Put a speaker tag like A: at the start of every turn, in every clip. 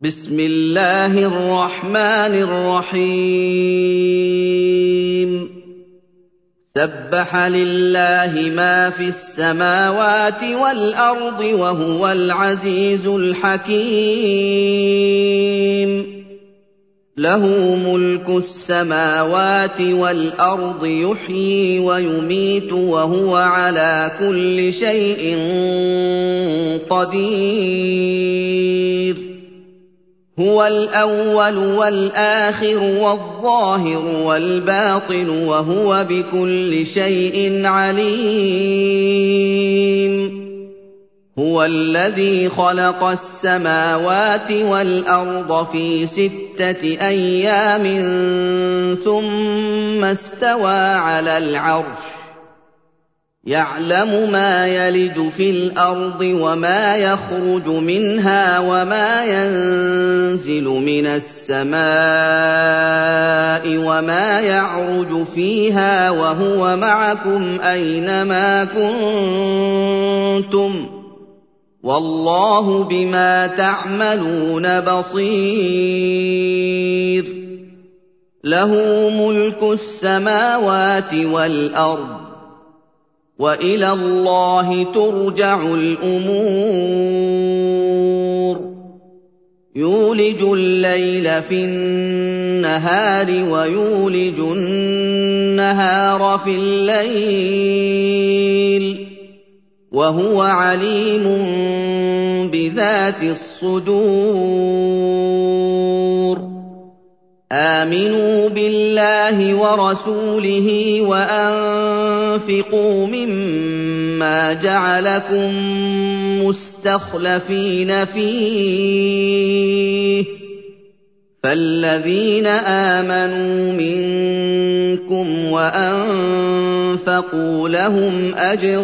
A: بسم الله الرحمن الرحيم سبح لله ما في السماوات والأرض وهو العزيز الحكيم له ملك السماوات والأرض يحيي ويميت وهو على كل شيء قدير هو الأول والآخر والظاهر والباطن وهو بكل شيء عليم هو الذي خلق السماوات والأرض في 6 أيام ثم استوى على العرش يعلم ما يلج في الأرض وما يخرج منها وما ينزل من السماء وما يعرج فيها وهو معكم أينما كنتم والله بما تعملون بصير له ملك السماوات والأرض وإلى الله ترجع الأمور يولج الليل في النهار ويولج النهار في الليل وهو عليم بذات الصدور آمنوا بالله ورسوله وأنفقوا مما جعلكم مستخلفين فيه فالذين آمنوا منكم وأنفقوا لهم أجر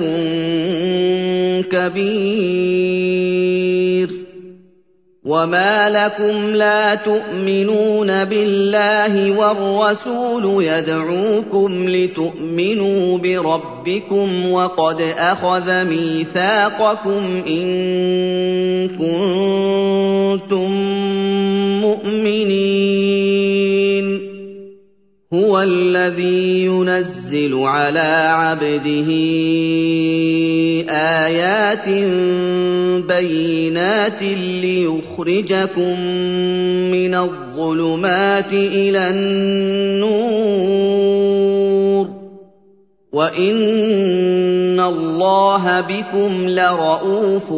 A: كبير وما لكم لا تؤمنون بالله والرسول يدعوكم لتؤمنوا بربكم وقد أخذ ميثاقكم إن كنتم مؤمنين هو الذي ينزل على عبده آيات بينات ليخرجكم من الظلمات إلى النور وإن الله بكم لرءوف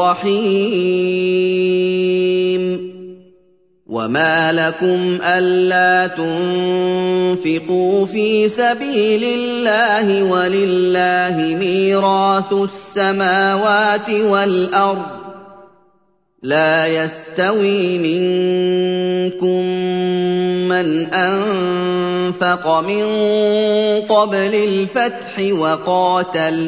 A: رحيم وما لكم ألا تنفقوا في سبيل الله ولله ميراث السماوات والأرض لا يستوي منكم من أنفق من قبل الفتح وقاتل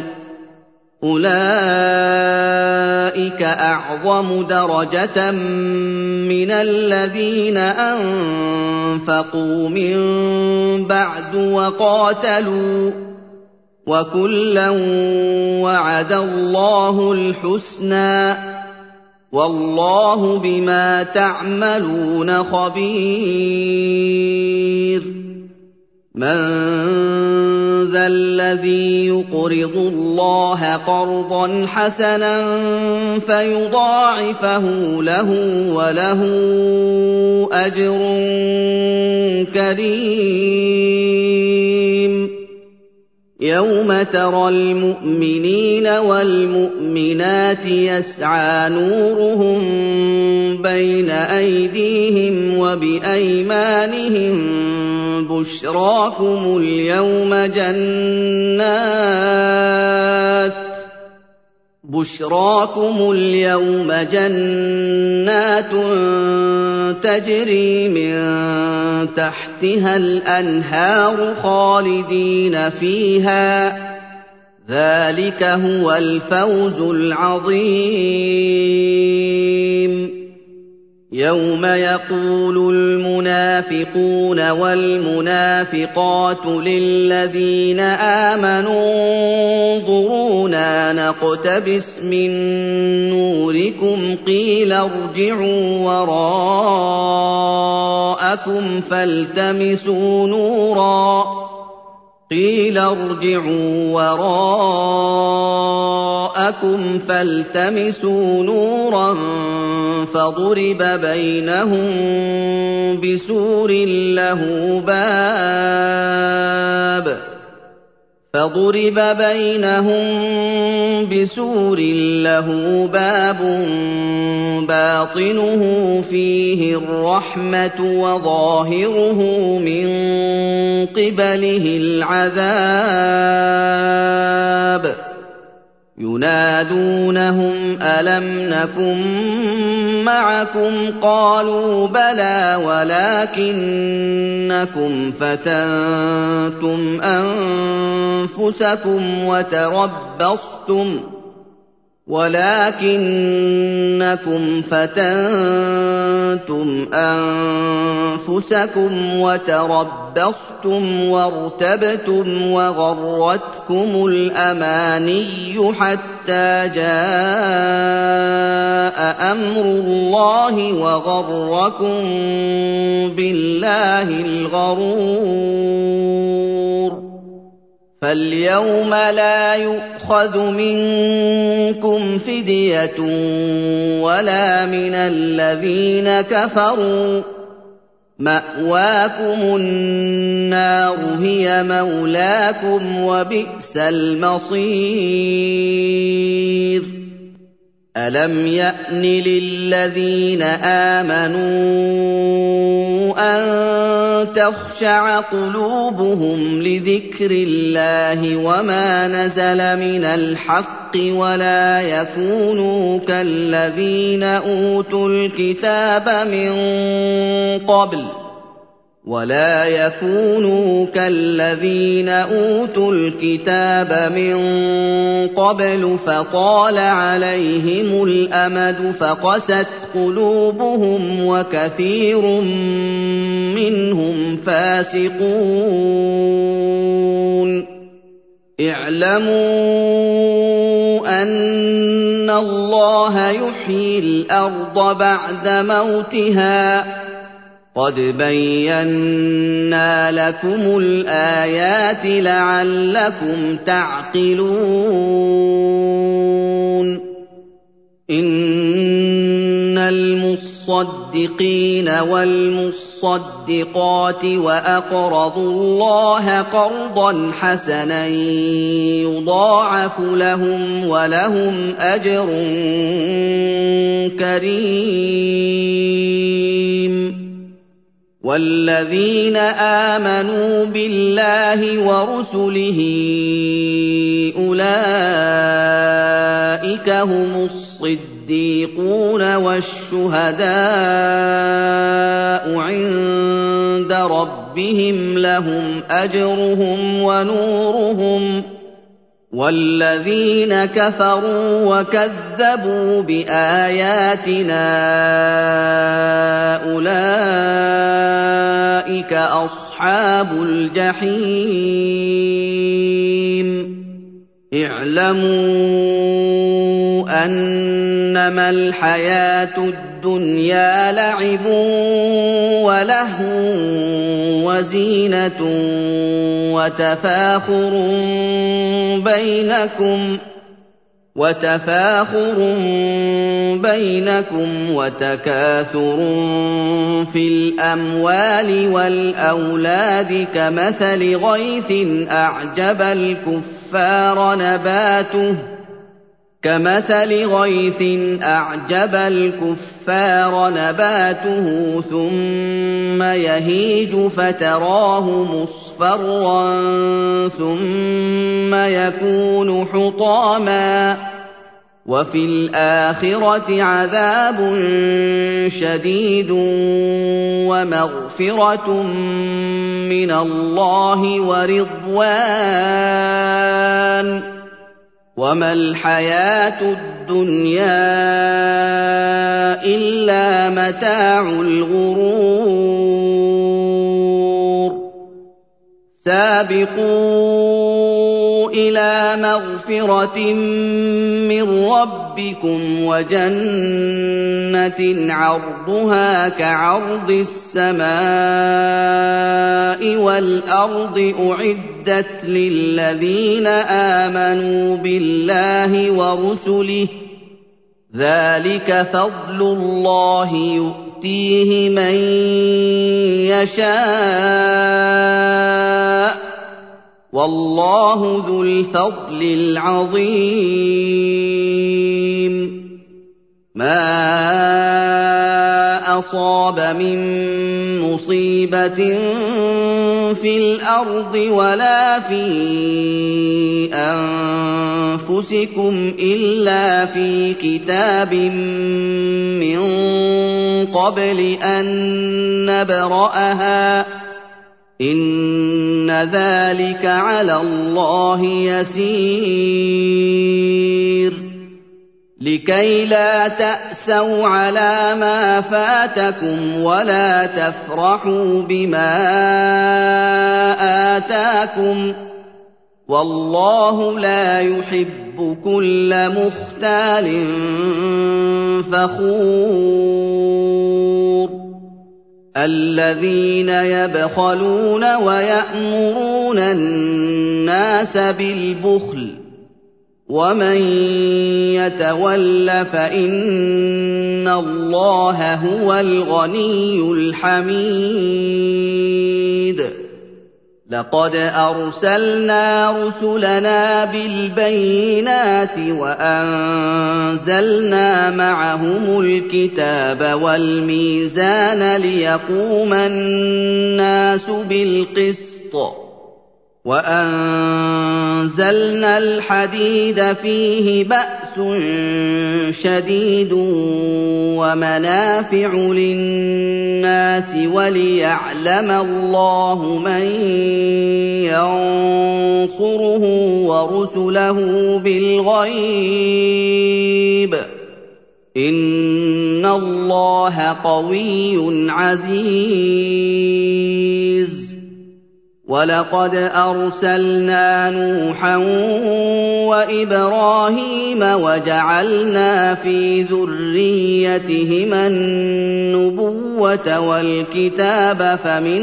A: أولئك أعظم درجة من الذين أنفقوا من بعد وقاتلوا وكلا وعد الله الحسنى والله بما تعملون خبير من ذا الذي يقرض الله قرضا حسنا فيضاعفه له وله أجر كريم يوم ترى المؤمنين والمؤمنات يسعى نورهم بين أيديهم وبأيمانهم بشراكم اليوم جنات تجري من تحتها الأنهار خالدين فيها ذلك هو الفوز العظيم يَوْمَ يَقُولُ الْمُنَافِقُونَ وَالْمُنَافِقَاتُ لِلَّذِينَ آمَنُوا انظُرُونَا نَقْتَبِسْ مِن نُّورِكُمْ قِيلَ ارْجِعُوا وَرَاءَكُمْ فَالْتَمِسُوا نُورًا فَضُرِبَ بَيْنَهُم بِسُورٍ لَّهُ بَابٌ بَاطِنُهُ فِيهِ الرَّحْمَةُ وَظَاهِرُهُ مِن قِبَلِهِ الْعَذَابُ يُنَادُونَهُمْ أَلَمْ نَكُن مَّعَكُمْ ۖ قَالُوا بَلَىٰ وَلَٰكِنَّكُمْ فَتَنتُمْ أَنفُسَكُمْ وَتَرَبَّصْتُمْ وَارْتَبْتُمْ وَغَرَّتْكُمُ الْأَمَانِيُّ حَتَّىٰ جَاءَ أَمْرُ اللَّهِ وَغَرَّكُم بِاللَّهِ الْغَرُورُ فَالْيَوْمَ لَا يُؤْخَذُ مِنكُمْ فِدْيَةٌ وَلَا مِنَ الَّذِينَ كَفَرُوا ۚ مَأْوَاكُمُ النَّارُ هِيَ مَوْلَاكُمْ ۖ وَبِئْسَ الْمَصِيرُ أَلَمْ يَأْنِ لِلَّذِينَ آمَنُوا أَن تَخْشَعَ قُلُوبُهُمْ لِذِكْرِ اللَّهِ وَمَا نَزَلَ مِنَ الْحَقِّ وَلَا يَكُونُوا كَالَّذِينَ أُوتُوا الْكِتَابَ مِن قَبْلُ فَطَالَ عَلَيْهِمُ الْأَمَدُ فَقَسَتْ قُلُوبُهُمْ وَكَثِيرٌ مِّنْهُمْ فَاسِقُونَ اعْلَمُوا أَنَّ اللَّهَ يُحْيِي الْأَرْضَ بَعْدَ مَوْتِهَا ۚ قَدْ بَيَّنَّا لَكُمُ الْآيَاتِ لَعَلَّكُمْ تَعْقِلُونَ إِنَّ الْمُصَّدِّقِينَ وَالْمُصَّدِّقَاتِ وَأَقْرَضُوا اللَّهَ قَرْضًا حَسَنًا يُضَاعَفُ لَهُمْ وَلَهُمْ أَجْرٌ كَرِيمٌ وَالَّذِينَ آمَنُوا بِاللَّهِ وَرُسُلِهِ أُولَٰئِكَ هُمُ الصِّدِّيقُونَ وَالشُّهَدَاءُ عِندَ رَبِّهِمْ لَهُمْ أَجْرُهُمْ وَنُورُهُمْ ۖ وَالَّذِينَ كَفَرُوا وَكَذَّبُوا بِآيَاتِنَا أُولَٰئِكَ أَصْحَابُ الْجَحِيمِ اعْلَمُوا أَنَّمَا الْحَيَاةُ الدُّنْيَا لَعِبٌ وَلَهْوٌ وَزِينَةٌ وَتَفَاخُرٌ بَيْنَكُمْ وَتَكَاثُرٌ فِي الْأَمْوَالِ وَالْأَوْلَادِ كَمَثَلِ غَيْثٍ أَعْجَبَ الْكُفَّارَ نَبَاتُهُ ثُمَّ يَهِيجُ فَتَرَاهُ مُصْفَرًّا ثُمَّ يَكُونُ حُطَامًا ۖ وَفِي الْآخِرَةِ عَذَابٌ شَدِيدٌ وَمَغْفِرَةٌ مِّنَ اللَّهِ وَرِضْوَانٌ وَمَا الْحَيَاةُ الدُّنْيَا إِلَّا مَتَاعُ الْغُرُورِ سَابِقُوا إِلَىٰ مَغْفِرَةٍ مِّن رَّبِّكُمْ وَجَنَّةٍ عَرْضُهَا كَعَرْضِ السَّمَاءِ وَالْأَرْضِ أُعِدَّتْ لِلَّذِينَ آمَنُوا بِاللَّهِ وَرُسُلِهِ ۚ ذَٰلِكَ فَضْلُ اللَّهِ يُؤْتِيهِ مَن يَشَاءُ ۚ وَاللَّهُ ذُو الْفَضْلِ الْعَظِيمِ مَا أَصَابَ مِن مُّصِيبَةٍ فِي الْأَرْضِ وَلَا فِي أَنفُسِكُمْ إِلَّا فِي كِتَابٍ مِّن قَبْلِ أَن نَّبْرَأَهَا ۚ إِنَّ ذَٰلِكَ عَلَى اللَّهِ يَسِيرٌ لِكَيْ لَا تَأْسَوْا عَلَىٰ مَا فَاتَكُمْ وَلَا تَفْرَحُوا بِمَا آتَاكُمْ ۗ وَاللَّهُ لَا يُحِبُّ كُلَّ مُخْتَالٍ فَخُورٍ الَّذِينَ يَبْخَلُونَ وَيَأْمُرُونَ النَّاسَ بِالْبُخْلِ ۗ وَمَن يَتَوَلَّ فَإِنَّ اللَّهَ هُوَ الْغَنِيُّ الْحَمِيدُ لَقَدْ أَرْسَلْنَا رُسُلَنَا بِالْبَيِّنَاتِ وَأَنزَلْنَا مَعَهُمُ الْكِتَابَ وَالْمِيزَانَ لِيَقُومَ النَّاسُ بِالْقِسْطِ ۖ وَأَنزَلْنَا الْحَدِيدَ فِيهِ بَأْسٌ شَدِيدٌ وَمَنَافِعُ لِلنَّاسِ وَلِيَعْلَمَ اللَّهُ مَن يَنصُرُهُ وَرُسُلَهُ بِالْغَيْبِ ۚ إِنَّ اللَّهَ قَوِيٌّ عَزِيزٌ وَلَقَدْ أَرْسَلْنَا نُوحًا وَإِبْرَاهِيمَ وَجَعَلْنَا فِي ذُرِّيَّتِهِمَا النُّبُوَّةَ وَالْكِتَابَ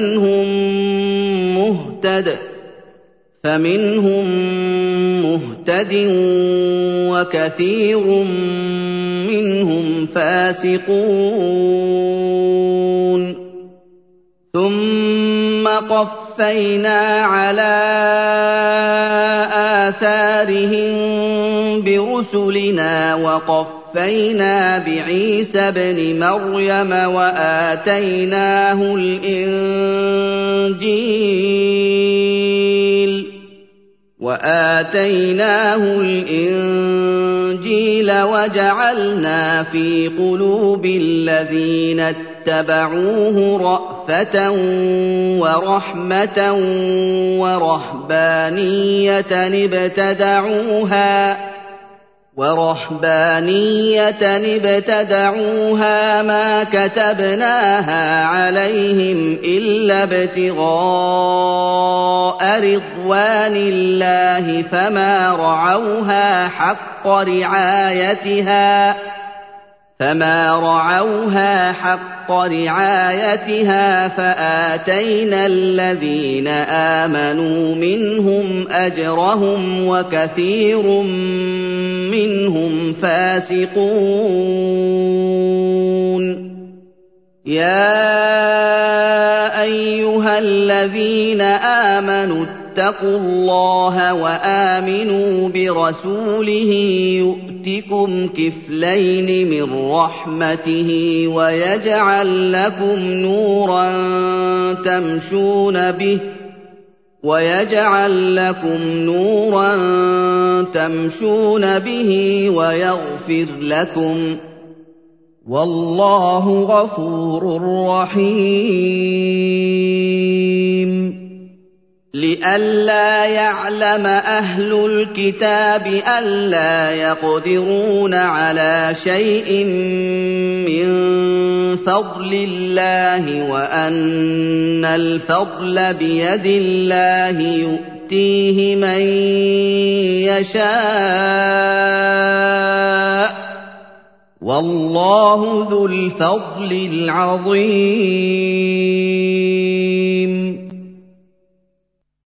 A: فَمِنْهُم مُّهْتَدٍ وَكَثِيرٌ مِّنْهُمْ فَاسِقُونَ ثُمَّ قَفَّيْنَا عَلَىٰ آثَارِهِم بِرُسُلِنَا وَقَفَّيْنَا بِعِيسَى ابْنِ مَرْيَمَ وَآتَيْنَاهُ الْإِنجِيلَ وَجَعَلْنَا فِي قُلُوبِ الَّذِينَ اتَّبَعُوهُ رَأْفَةً وَرَحْمَةً وَرَهْبَانِيَّةً ابْتَدَعُوهَا مَا كَتَبْنَاهَا عَلَيْهِمْ إِلَّا ابْتِغَاءَ رِضْوَانِ اللَّهِ فَمَا رَعَوْهَا حَقَّ رِعَايَتِهَا فَآتَيْنَا الَّذِينَ آمَنُوا مِنْهُمْ أَجْرَهُمْ وَكَثِيرٌ مِّنْهُمْ فَاسِقُونَ يَا أَيُّهَا الَّذِينَ آمَنُوا اتَّقُوا اللَّهَ وَآمِنُوا بِرَسُولِهِ يُؤْتِكُمْ كِفْلَيْنِ مِن رَّحْمَتِهِ وَيَجْعَل لَّكُمْ نُورًا تَمْشُونَ بِهِ وَيَغْفِرْ لَكُمْ ۚ وَاللَّهُ غَفُورٌ رَّحِيمٌ لئلا يعلم أهل الكتاب ألا يقدرون على شيء من فضل الله وأن الفضل بيد الله يؤتيه من يشاء والله ذو الفضل العظيم